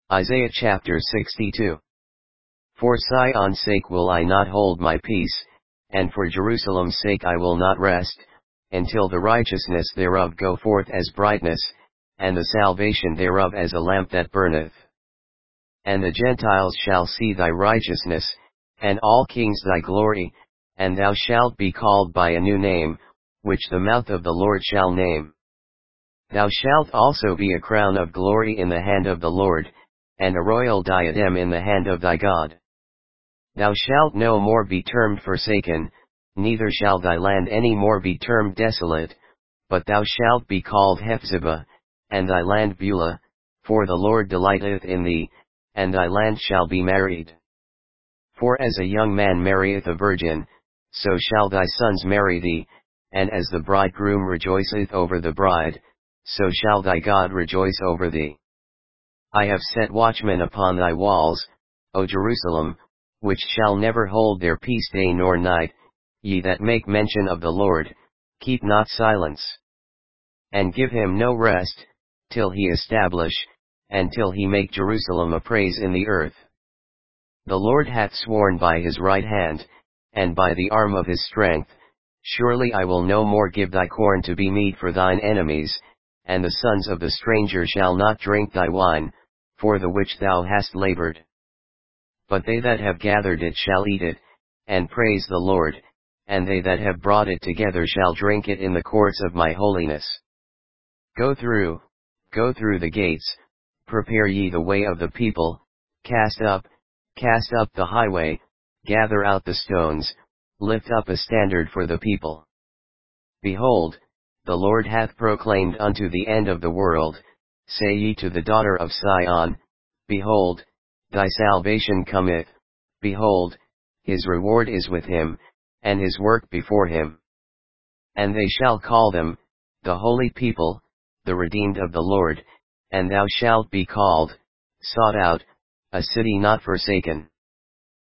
Isaiah chapter 62. For Zion's sake will I not hold my peace, and for Jerusalem's sake I will not rest, until the righteousness thereof go forth as brightness, and the salvation thereof as a lamp that burneth. And the Gentiles shall see thy righteousness, and all kings thy glory, and thou shalt be called by a new name, which the mouth of the Lord shall name. Thou shalt also be a crown of glory in the hand of the Lord, and a royal diadem in the hand of thy God. Thou shalt no more be termed forsaken, neither shall thy land any more be termed desolate, but thou shalt be called Hephzibah, and thy land Beulah, for the Lord delighteth in thee, and thy land shall be married. For as a young man marrieth a virgin, so shall thy sons marry thee, and as the bridegroom rejoiceth over the bride, so shall thy God rejoice over thee. I have set watchmen upon thy walls, O Jerusalem, which shall never hold their peace day nor night. Ye that make mention of the Lord, keep not silence. And give him no rest, till he establish, and till he make Jerusalem a praise in the earth. The Lord hath sworn by his right hand, and by the arm of his strength, surely I will no more give thy corn to be meat for thine enemies, and the sons of the stranger shall not drink thy wine, for the which thou hast labored. But they that have gathered it shall eat it, and praise the Lord, and they that have brought it together shall drink it in the courts of my holiness. Go through the gates, prepare ye the way of the people, cast up the highway, gather out the stones, lift up a standard for the people. Behold, the Lord hath proclaimed unto the end of the world, say ye to the daughter of Sion, behold, thy salvation cometh, behold, his reward is with him, and his work before him. And they shall call them, the holy people, the redeemed of the Lord, and thou shalt be called, sought out, a city not forsaken.